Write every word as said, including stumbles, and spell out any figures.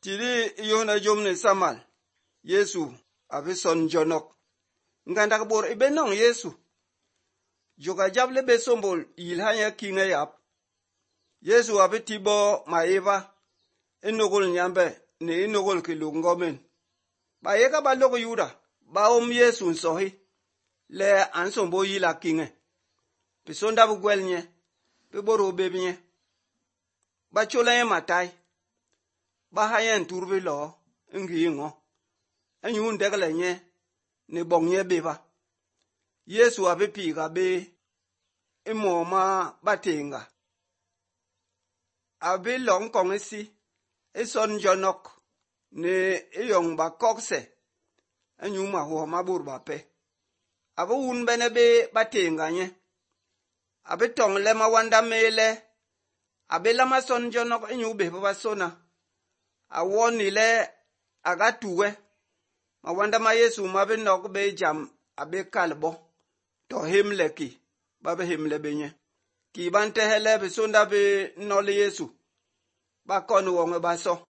Tiri yona jomne samal. Yesu avison jonok. Nganda bor ibenong Yesu. Joka jable be sombol ilhanya kinga yap. Yesu abitibo maeva. Inogol nyambe ni inogol kilungomen. Ba yeka ba loko yuda. Ba om Yesu nsohi. Le ansombo yila kinge. Pisonda bugwel nye. Piboro bebi nye. Ba chola ye matai. Ba hayen turbi lo. Ngi ingo. Enyun degele nye. Ni bong nye beba. Yesu abipi ga be. Imo ma batenga. Abi long kong isi. Ison jonok. Ni iyong ba kokse. Enyun ma huwa mabur ba pe. Abi un bene be batenga nye. Abi tong le ma wanda mele. Abi lama son jonok enyun be ba sona. Awoni le agatuwe. Ma wanda ma Yesu ma be nok be jam abe kalbo. To himle ki. Babe himle be nye. Ki bante hele be sonda be noli Yesu. Ba konu wonge ba so.